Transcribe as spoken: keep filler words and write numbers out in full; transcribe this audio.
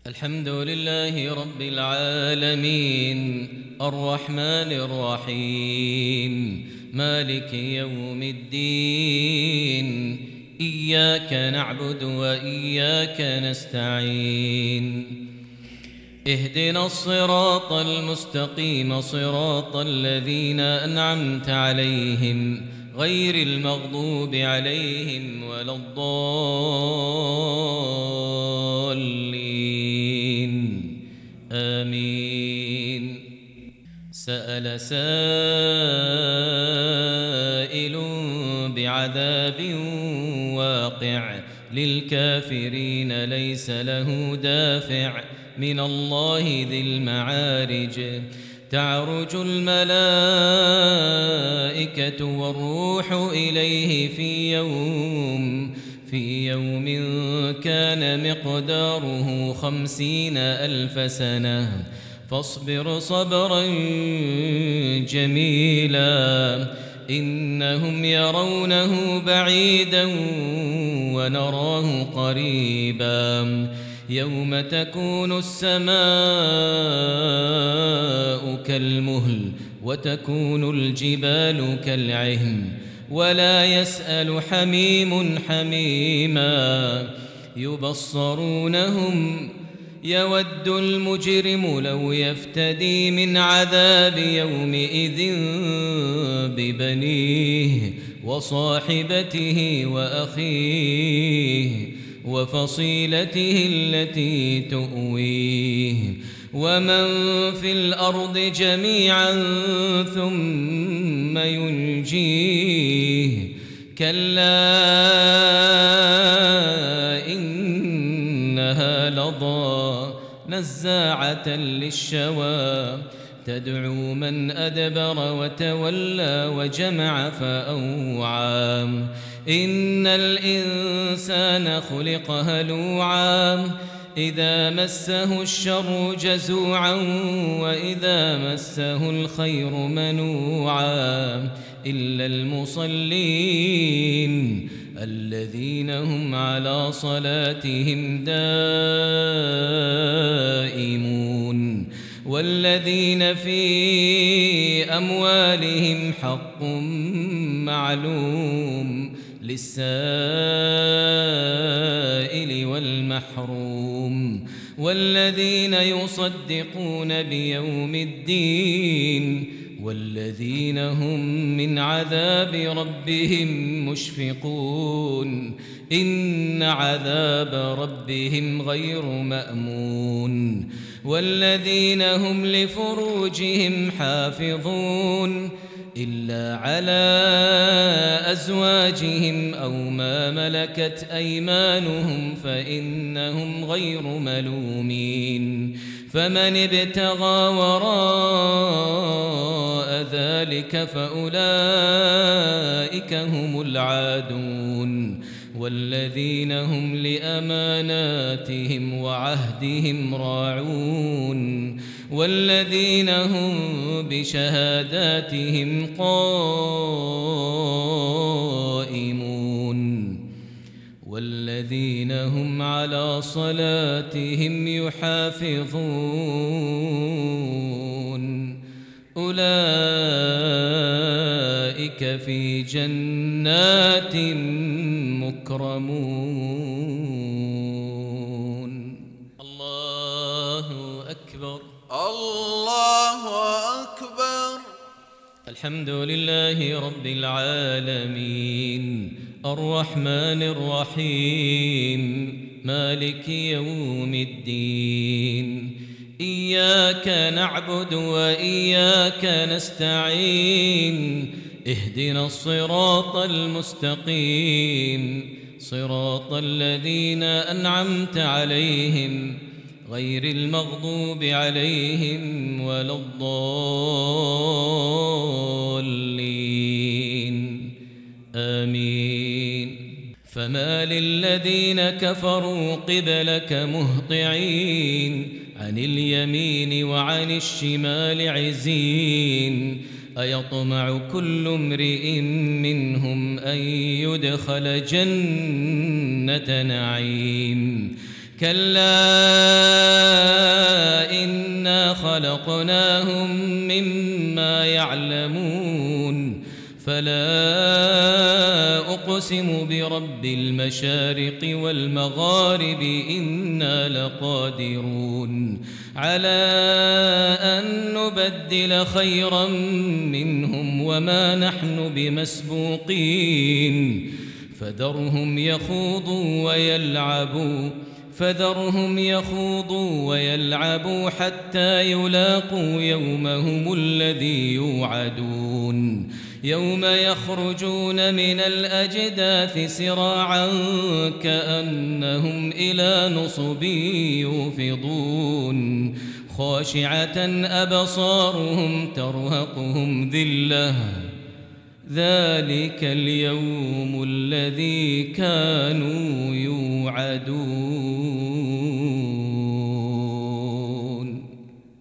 الحمد لله رب العالمين الرحمن الرحيم مالك يوم الدين إياك نعبد وإياك نستعين اهدنا الصراط المستقيم صراط الذين أنعمت عليهم غير المغضوب عليهم ولا الضالين آمين. سأل سائل بعذاب واقع للكافرين ليس له دافع من الله ذي المعارج تعرج الملائكة والروح إليه في يوم في يوم كان مقداره خمسين ألف سنة فاصبر صبرا جميلا إنهم يرونه بعيدا ونراه قريبا يوم تكون السماء كالمهل وتكون الجبال كالعهن ولا يسأل حميم حميما يبصرونهم يود المجرم لو يفتدي من عذاب يومئذ ببنيه وصاحبته وأخيه وفصيلته التي تؤويه ومن في الأرض جميعا ثم ينجيه كلا إنها لظى نزاعة للشوى تدعو من أدبر وتولى وجمع فأوعى إن الإنسان خلق هلوعا إذا مسه الشر جزوعا وإذا مسه الخير منوعا إلا المصلين الذين هم على صلاتهم دائمون والذين في أموالهم حق معلوم للسائل والمحروم والذين يصدقون بيوم الدين والذين هم من عذاب ربهم مشفقون إن عذاب ربهم غير مأمون والذين هم لفروجهم حافظون إلا على أزواجهم أو ما ملكت أيمانهم فإنهم غير ملومين فمن ابتغى وراء ذلك فأولئك هم العادون والذين هم لأماناتهم وعهدهم راعون والذين هم بشهاداتهم قائمون والذين هم على صلاتهم يحافظون أولئك في جنات مكرمون. الله أكبر الله أكبر. الحمد لله رب العالمين الرحمن الرحيم مالك يوم الدين إياك نعبد وإياك نستعين اهدنا الصراط المستقيم صراط الذين أنعمت عليهم غير المغضوب عليهم ولا الضالين آمين. فما للذين كفروا قبلك مهطعين عن اليمين وعن الشمال عزين أيطمع كل امرئ منهم أن يدخل جنة نعيم كلا خلقناهم مما يعلمون فلا أقسم برب المشارق والمغارب إنا لقادرون على أن نبدل خيرا منهم وما نحن بمسبوقين فذرهم يخوضوا ويلعبوا فذرهم يخوضوا ويلعبوا حتى يلاقوا يومهم الذي يوعدون يوم يخرجون من الأجداث سراعا كأنهم إلى نصب يوفضون خاشعة أبصارهم ترهقهم ذلة ذلك اليوم الذي كانوا يوعدون